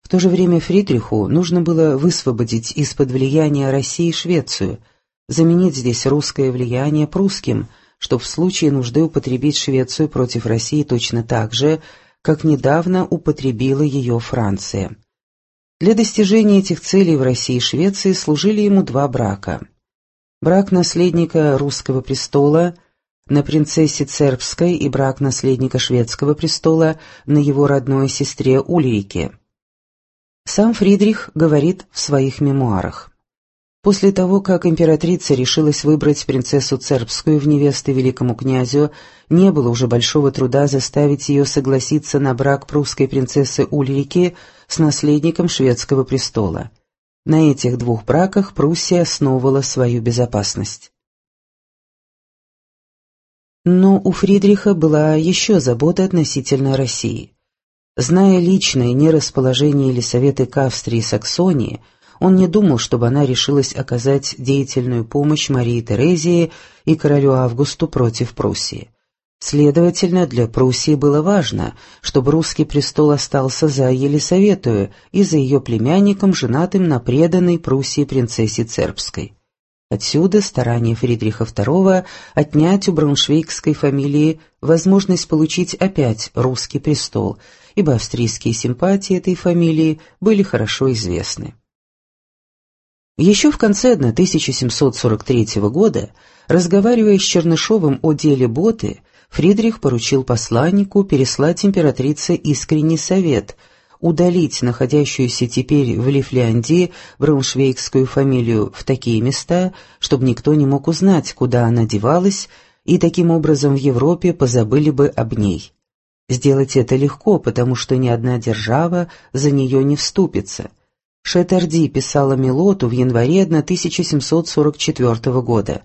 В то же время Фридриху нужно было высвободить из-под влияния России Швецию, заменить здесь русское влияние прусским, чтобы в случае нужды употребить Швецию против России точно так же, как недавно употребила ее Франция. Для достижения этих целей в России и Швеции служили ему два брака. Брак наследника русского престола на принцессе Цербской и брак наследника шведского престола на его родной сестре Ульрике. Сам Фридрих говорит в своих мемуарах: «После того, как императрица решилась выбрать принцессу Цербскую в невесты великому князю, не было уже большого труда заставить ее согласиться на брак прусской принцессы Ульрики с наследником шведского престола. На этих двух браках Пруссия основывала свою безопасность». Но у Фридриха была еще забота относительно России. Зная личное нерасположение Елисаветы к Австрии и Саксонии, он не думал, чтобы она решилась оказать деятельную помощь Марии Терезии и королю Августу против Пруссии. Следовательно, для Пруссии было важно, чтобы русский престол остался за Елисаветою и за ее племянником, женатым на преданной Пруссии принцессе Цербской. Отсюда старание Фридриха II отнять у брауншвейгской фамилии возможность получить опять русский престол, ибо австрийские симпатии этой фамилии были хорошо известны. Еще в конце 1743 года, разговаривая с Чернышовым о деле Боты, Фридрих поручил посланнику переслать императрице искренний совет удалить находящуюся теперь в Лифляндии брауншвейгскую фамилию в такие места, чтобы никто не мог узнать, куда она девалась, и таким образом в Европе позабыли бы об ней. Сделать это легко, потому что ни одна держава за нее не вступится. Шетарди писала Милоту в январе 1744 года.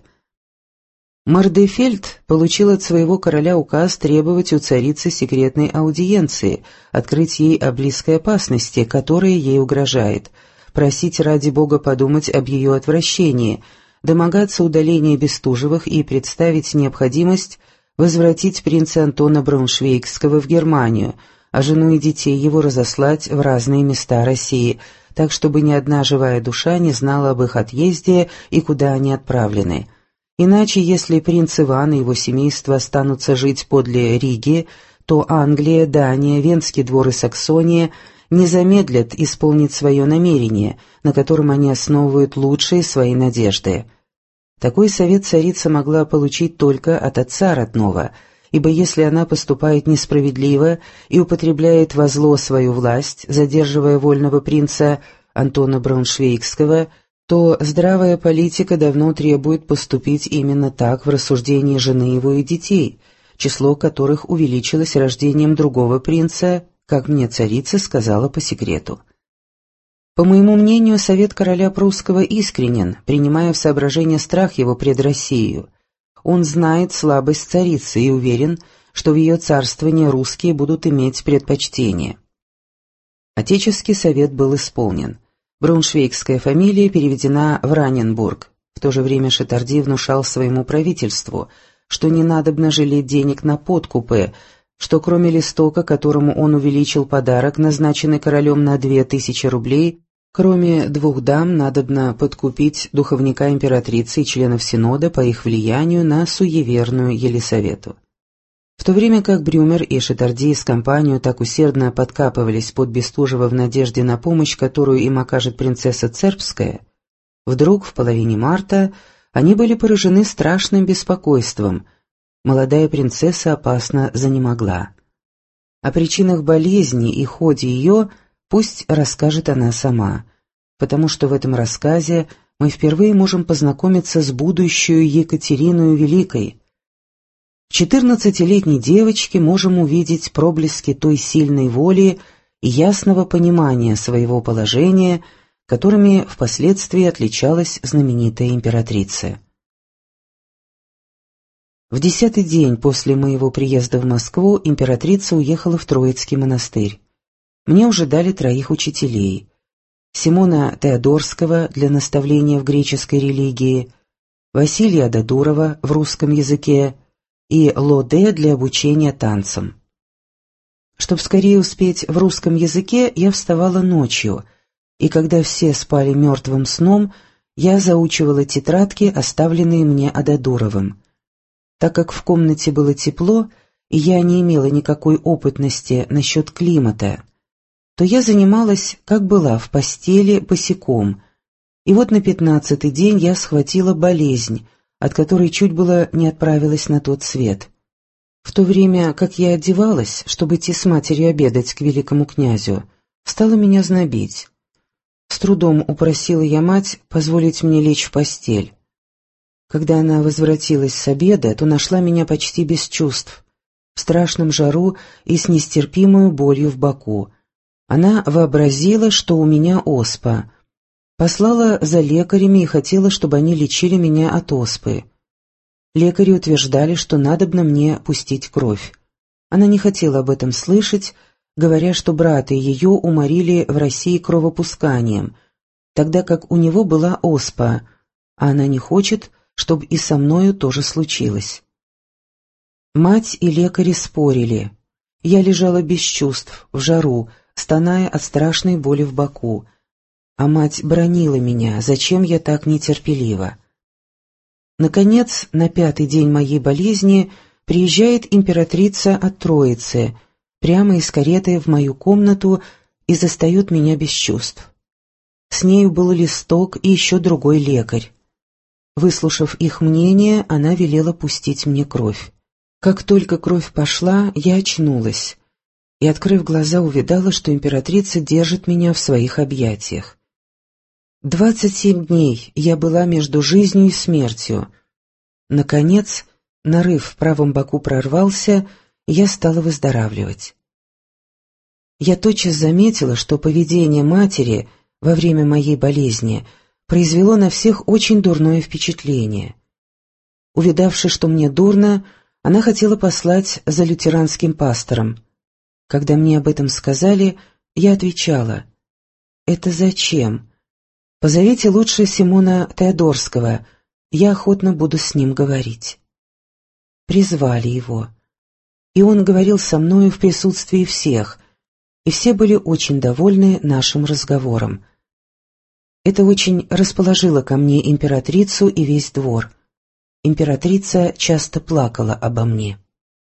Мардефельд получил от своего короля указ требовать у царицы секретной аудиенции, открыть ей о близкой опасности, которая ей угрожает, просить ради Бога подумать об ее отвращении, домогаться удаления Бестужевых и представить необходимость возвратить принца Антона Брауншвейгского в Германию, а жену и детей его разослать в разные места России, так чтобы ни одна живая душа не знала об их отъезде и куда они отправлены. Иначе, если принц Иван и его семейство останутся жить подле Риги, то Англия, Дания, Венский двор и Саксония не замедлят исполнить свое намерение, на котором они основывают лучшие свои надежды. Такой совет царица могла получить только от отца родного, ибо если она поступает несправедливо и употребляет во зло свою власть, задерживая вольного принца Антона Брауншвейгского, то здравая политика давно требует поступить именно так в рассуждении жены его и детей, число которых увеличилось рождением другого принца, как мне царица сказала по секрету. По моему мнению, совет короля прусского искренен, принимая в соображение страх его пред Россией. Он знает слабость царицы и уверен, что в ее царствовании русские будут иметь предпочтение. Отеческий совет был исполнен. Брауншвейгская фамилия переведена в Раненбург. В то же время Шетарди внушал своему правительству, что не надобно жалеть денег на подкупы, что кроме листока, которому он увеличил подарок, назначенный королем на 2000 рублей, кроме 2 дам надобно подкупить духовника императрицы и членов Синода по их влиянию на суеверную Елисавету. В то время как Брюмер и Шетарди с компанией так усердно подкапывались под Бестужева в надежде на помощь, которую им окажет принцесса Цербская, вдруг в половине марта они были поражены страшным беспокойством. Молодая принцесса опасно занемогла. О причинах болезни и ходе ее пусть расскажет она сама, потому что в этом рассказе мы впервые можем познакомиться с будущей Екатериной Великой. В 14-летней девочке можем увидеть проблески той сильной воли и ясного понимания своего положения, которыми впоследствии отличалась знаменитая императрица. В 10-й день после моего приезда в Москву императрица уехала в Троицкий монастырь. Мне уже дали 3 учителей: Симона Теодорского для наставления в греческой религии, Василия Додурова в русском языке и Лоде для обучения танцам. Чтобы скорее успеть в русском языке, я вставала ночью, и когда все спали мертвым сном, я заучивала тетрадки, оставленные мне Ададуровым. Так как в комнате было тепло, и я не имела никакой опытности насчет климата, то я занималась, как была, в постели босиком, и вот на 15-й день я схватила болезнь, от которой чуть было не отправилась на тот свет. В то время, как я одевалась, чтобы идти с матерью обедать к великому князю, стало меня знобить. С трудом упросила я мать позволить мне лечь в постель. Когда она возвратилась с обеда, то нашла меня почти без чувств, в страшном жару и с нестерпимой болью в боку. Она вообразила, что у меня оспа. Послала за лекарями и хотела, чтобы они лечили меня от оспы. Лекари утверждали, что надобно мне пустить кровь. Она не хотела об этом слышать, говоря, что брата ее уморили в России кровопусканием, тогда как у него была оспа, а она не хочет, чтобы и со мною тоже случилось. Мать и лекари спорили. Я лежала без чувств, в жару, стоная от страшной боли в боку, а мать бранила меня, зачем я так нетерпелива. Наконец, на 5-й день моей болезни приезжает императрица от Троицы, прямо из кареты в мою комнату и застает меня без чувств. С нею был Листок и еще другой лекарь. Выслушав их мнение, она велела пустить мне кровь. Как только кровь пошла, я очнулась и, открыв глаза, увидала, что императрица держит меня в своих объятиях. 27 дней я была между жизнью и смертью. Наконец, нарыв в правом боку прорвался, и я стала выздоравливать. Я тотчас заметила, что поведение матери во время моей болезни произвело на всех очень дурное впечатление. Увидавши, что мне дурно, она хотела послать за лютеранским пастором. Когда мне об этом сказали, я отвечала: «Это зачем? Позовите лучше Симона Теодорского, я охотно буду с ним говорить». Призвали его, и он говорил со мною в присутствии всех, и все были очень довольны нашим разговором. Это очень расположило ко мне императрицу и весь двор. Императрица часто плакала обо мне.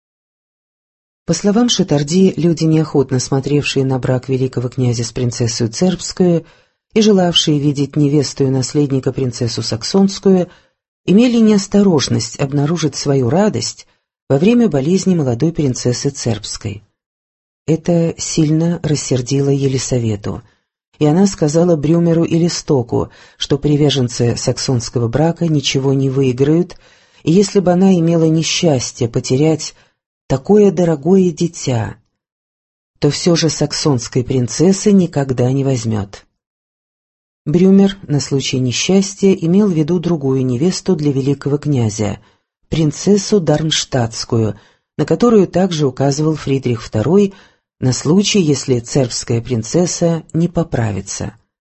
По словам Шатарди, люди, неохотно смотревшие на брак великого князя с принцессой Цербскую и желавшие видеть невесту и наследника принцессу Саксонскую, имели неосторожность обнаружить свою радость во время болезни молодой принцессы Цербской. Это сильно рассердило Елисавету, и она сказала Брюмеру и Листоку, что приверженцы саксонского брака ничего не выиграют, и если бы она имела несчастье потерять такое дорогое дитя, то все же саксонской принцессы никогда не возьмет. Брюмер на случай несчастья имел в виду другую невесту для великого князя, принцессу Дармштадтскую, на которую также указывал Фридрих II на случай, если цербская принцесса не поправится.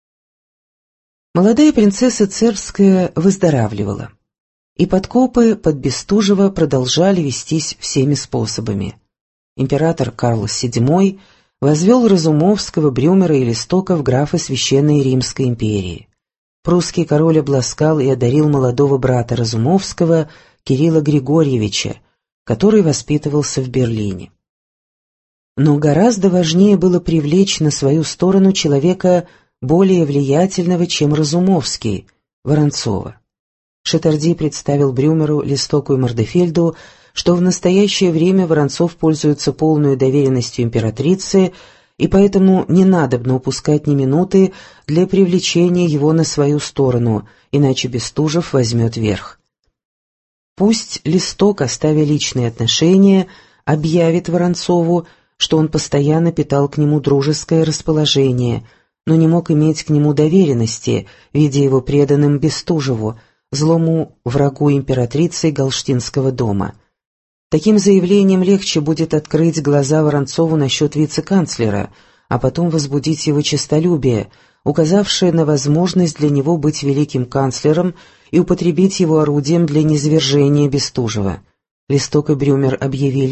Молодая принцесса Цербская выздоравливала, и подкопы под Бестужево продолжали вестись всеми способами. Император Карл VII возвел Разумовского, Брюмера и Листока в графы Священной Римской империи. Прусский король обласкал и одарил молодого брата Разумовского, Кирилла Григорьевича, который воспитывался в Берлине. Но гораздо важнее было привлечь на свою сторону человека более влиятельного, чем Разумовский, Воронцова. Шатарди представил Брюмеру, Листоку и Мордефельду, что в настоящее время Воронцов пользуется полной доверенностью императрицы, и поэтому не надобно упускать ни минуты для привлечения его на свою сторону, иначе Бестужев возьмет верх. Пусть Листок, оставя личные отношения, объявит Воронцову, что он постоянно питал к нему дружеское расположение, но не мог иметь к нему доверенности, видя его преданным Бестужеву, злому врагу императрицы Галштинского дома. Таким заявлением легче будет открыть глаза Воронцову насчет вице-канцлера, а потом возбудить его честолюбие, указавшее на возможность для него быть великим канцлером и употребить его орудием для низвержения Бестужева. Листок и Брюмер объявили,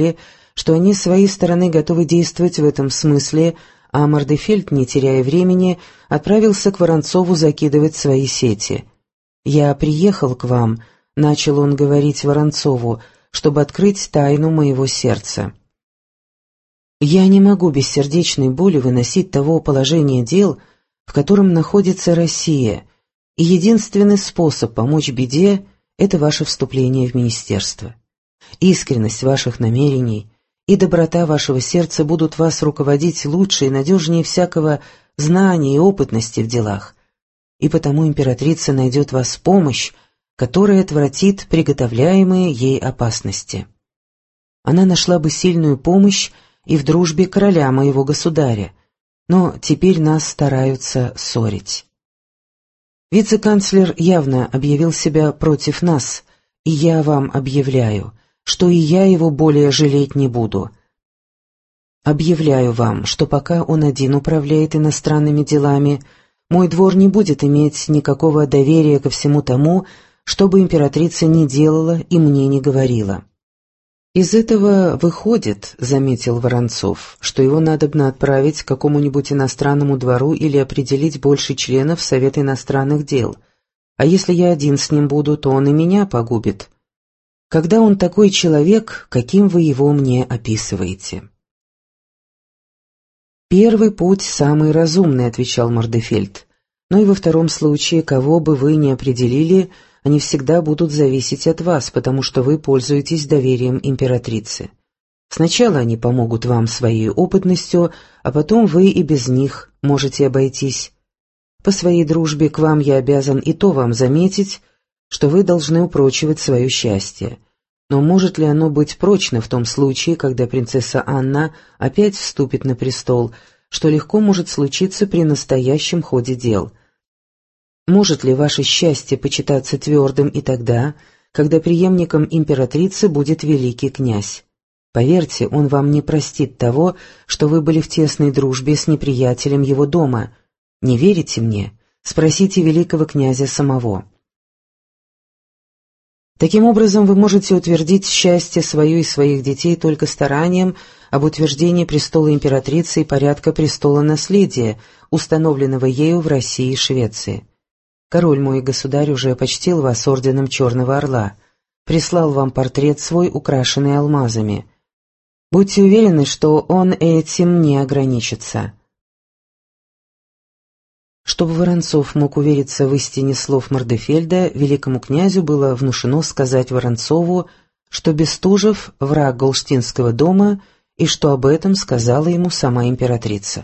что они с своей стороны готовы действовать в этом смысле, а Мордефельд, не теряя времени, отправился к Воронцову закидывать свои сети. «Я приехал к вам», — начал он говорить Воронцову, «чтобы открыть тайну моего сердца. Я не могу без сердечной боли выносить того положения дел, в котором находится Россия, и единственный способ помочь беде — это ваше вступление в министерство. Искренность ваших намерений и доброта вашего сердца будут вас руководить лучше и надежнее всякого знания и опытности в делах, и потому императрица найдет вас помощь, которая отвратит приготовляемые ей опасности. Она нашла бы сильную помощь и в дружбе короля моего государя, но теперь нас стараются ссорить. Вице-канцлер явно объявил себя против нас, и я вам объявляю, что и я его более жалеть не буду. Объявляю вам, что пока он один управляет иностранными делами, мой двор не будет иметь никакого доверия ко всему тому, что бы императрица ни делала и мне не говорила. «Из этого выходит, — заметил Воронцов, — что его надобно отправить к какому-нибудь иностранному двору или определить больше членов Совета иностранных дел, а если я один с ним буду, то он и меня погубит. Когда он такой человек, каким вы его мне описываете?» «Первый путь самый разумный, — отвечал Мордефельд, — но и во втором случае, кого бы вы ни определили, они всегда будут зависеть от вас, потому что вы пользуетесь доверием императрицы. Сначала они помогут вам своей опытностью, а потом вы и без них можете обойтись. По своей дружбе к вам я обязан и то вам заметить, что вы должны упрочивать свое счастье. Но может ли оно быть прочно в том случае, когда принцесса Анна опять вступит на престол, что легко может случиться при настоящем ходе дел? Может ли ваше счастье почитаться твердым и тогда, когда преемником императрицы будет великий князь? Поверьте, он вам не простит того, что вы были в тесной дружбе с неприятелем его дома. Не верите мне? Спросите великого князя самого. Таким образом, вы можете утвердить счастье свое и своих детей только старанием об утверждении престола императрицы и порядка престола наследия, установленного ею в России и Швеции. Король мой государь уже почтил вас орденом Черного Орла, прислал вам портрет свой, украшенный алмазами. Будьте уверены, что он этим не ограничится». Чтобы Воронцов мог увериться в истине слов Мордефельда, великому князю было внушено сказать Воронцову, что Бестужев — враг Голштинского дома, и что об этом сказала ему сама императрица.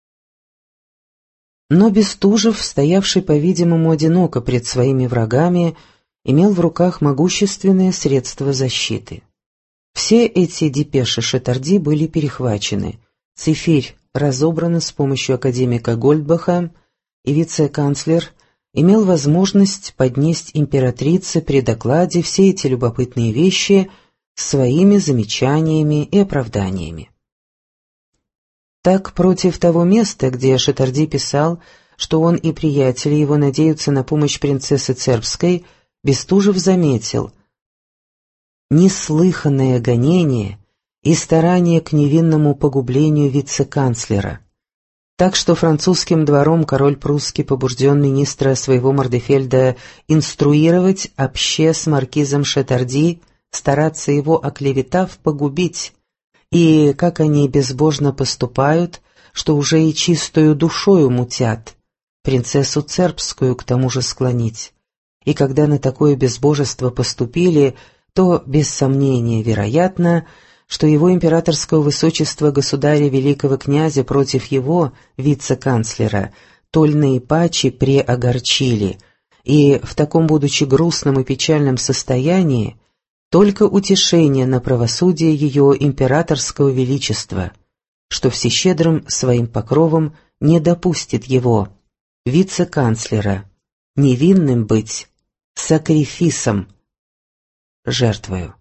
Но Бестужев, стоявший, по-видимому, одиноко пред своими врагами, имел в руках могущественное средство защиты. Все эти депеши Шатарди были перехвачены, цифирь разобрана с помощью академика Гольдбаха, и вице-канцлер имел возможность поднести императрице при докладе все эти любопытные вещи своими замечаниями и оправданиями. Так, против того места, где Шатарди писал, что он и приятели его надеются на помощь принцессы Цербской, Бестужев заметил: «Неслыханное гонение и старание к невинному погублению вице-канцлера». Так что французским двором король прусский побужден министра своего Мордефельда инструировать обще с маркизом Шатарди, стараться его, оклеветав, погубить, и как они безбожно поступают, что уже и чистую душою мутят, принцессу Цербскую к тому же склонить. И когда на такое безбожество поступили, то, без сомнения, вероятно, что его императорского высочества государя великого князя против его, вице-канцлера, толь наипаче преогорчили, и в таком, будучи грустном и печальном состоянии, только утешение на правосудие ее императорского величества, что всещедрым своим покровом не допустит его, вице-канцлера, невинным быть, сакрифисом, жертвою.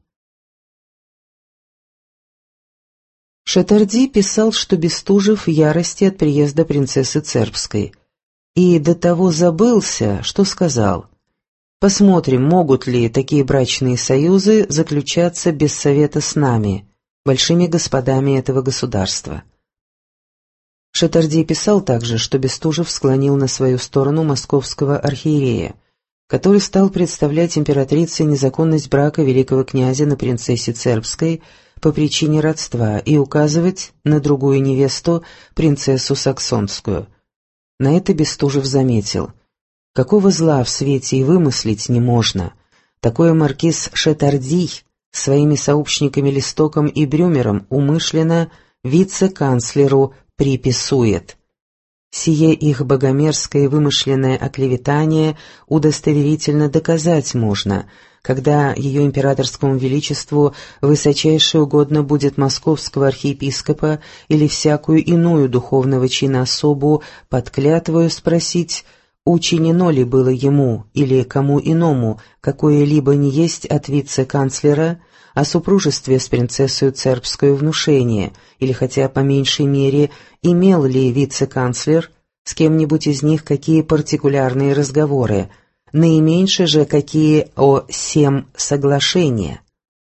Шатарди писал, что Бестужев в ярости от приезда принцессы Цербской, и до того забылся, что сказал: «Посмотрим, могут ли такие брачные союзы заключаться без совета с нами, большими господами этого государства. Шатарди писал также, что Бестужев склонил на свою сторону московского архиерея, который стал представлять императрице незаконность брака великого князя на принцессе Цербской по причине родства и указывать на другую невесту, принцессу Саксонскую. На это Бестужев заметил: «Какого зла в свете и вымыслить не можно. Такое маркиз Шатарди своими сообщниками Листоком и Брюмером умышленно вице-канцлеру приписует. Сие их богомерзкое и вымышленное оклеветание удостоверительно доказать можно, когда ее императорскому величеству высочайше угодно будет московского архиепископа или всякую иную духовного чина особу под клятвою спросить, учинено ли было ему или кому иному какое-либо не есть от вице-канцлера о супружестве с принцессою Цербскую внушение, или хотя по меньшей мере имел ли вице-канцлер с кем-нибудь из них какие партикулярные разговоры, наименьше же какие о сем соглашения.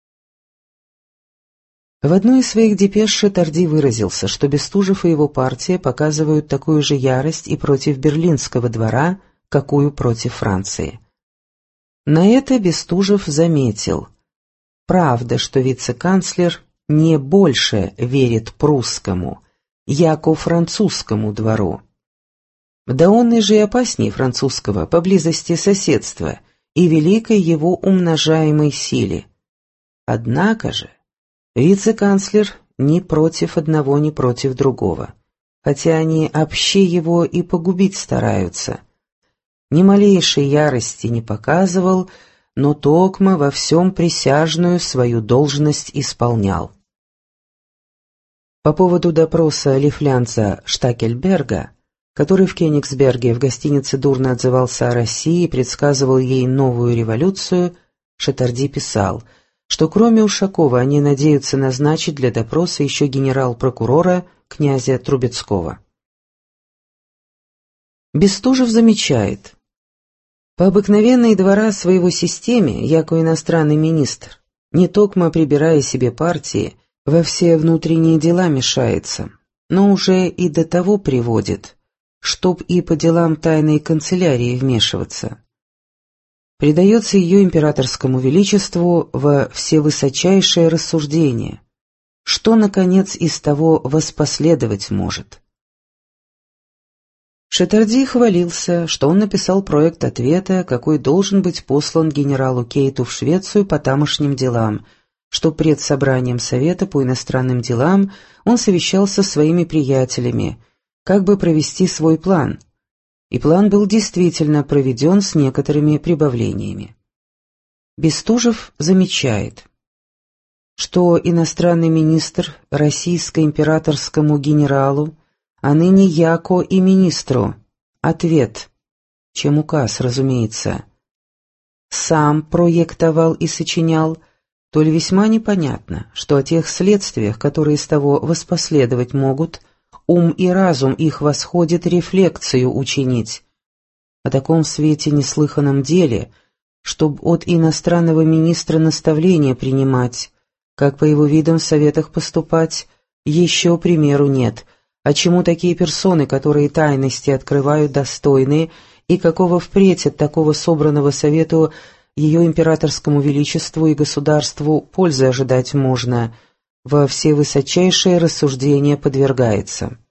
В одной из своих депеш Шатарди выразился, что Бестужев и его партия показывают такую же ярость и против Берлинского двора, какую против Франции. На это Бестужев заметил: «Правда, что вице-канцлер не больше верит прусскому, яко французскому двору. Да он и же и опаснее французского по близости соседства и великой его умножаемой силе. Однако же вице-канцлер ни против одного, ни против другого, хотя они обще его и погубить стараются. Ни малейшей ярости не показывал, но токмо во всем присяжную свою должность исполнял». По поводу допроса лифлянца Штакельберга, который в Кёнигсберге в гостинице дурно отзывался о России и предсказывал ей новую революцию, Шатарди писал, что кроме Ушакова они надеются назначить для допроса еще генерал-прокурора князя Трубецкого. Бестужев замечает: «По обыкновенной двора своего системе, яко иностранный министр, не токмо прибирая себе партии, во все внутренние дела мешается, но уже и до того приводит, чтоб и по делам тайной канцелярии вмешиваться. Предается ее императорскому величеству во всевысочайшее рассуждение, что, наконец, из того воспоследовать может». Шатарди хвалился, что он написал проект ответа, какой должен быть послан генералу Кейту в Швецию по тамошним делам, что пред собранием Совета по иностранным делам он совещался с своими приятелями, как бы провести свой план, и план был действительно проведен с некоторыми прибавлениями. Бестужев замечает, что иностранный министр российско-императорскому генералу, а ныне яко и министру, ответ, чем указ, разумеется, сам проектовал и сочинял, то ли весьма непонятно, что о тех следствиях, которые из того воспоследовать могут, ум и разум их восходит рефлексию учинить. О таком свете неслыханном деле, чтоб от иностранного министра наставления принимать, как по его видам в советах поступать, еще примеру нет, а чему такие персоны, которые тайности открывают, достойны, и какого впредь от такого собранного совету ее императорскому величеству и государству пользы ожидать можно, во все высочайшие рассуждения подвергается.